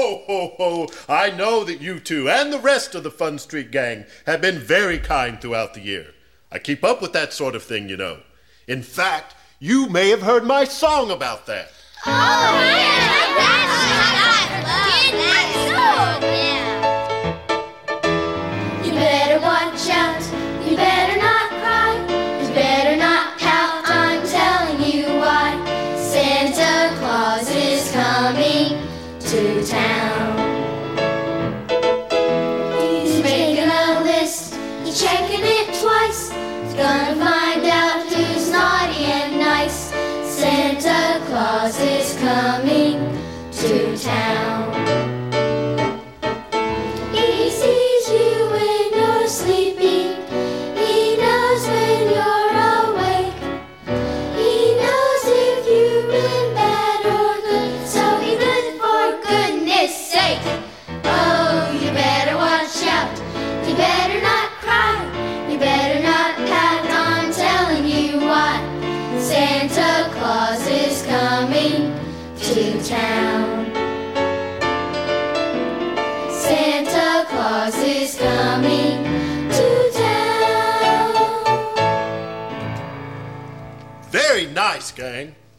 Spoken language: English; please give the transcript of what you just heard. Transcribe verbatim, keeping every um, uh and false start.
ho, ho, ho. I know that you two and the rest of the Fun Street gang have been very kind throughout the year. I keep up with that sort of thing, you know. In fact, you may have heard my song about that. Oh, yeah! You better watch out, you better not cry, you better not pout, I'm telling you why. Santa Claus is coming to town. He's making a list, he's checking it twice. He's gonna find out who's naughty and nice. Santa Claus is coming to town. He sees you when you're sleeping. He knows when you're awake. He knows if you've been bad or good, so be good for goodness sake. Oh, you better watch out. You better not cry. You better not pout. I'm telling you why. Santa Claus is coming to town. Santa Claus is coming to town. Very nice, gang.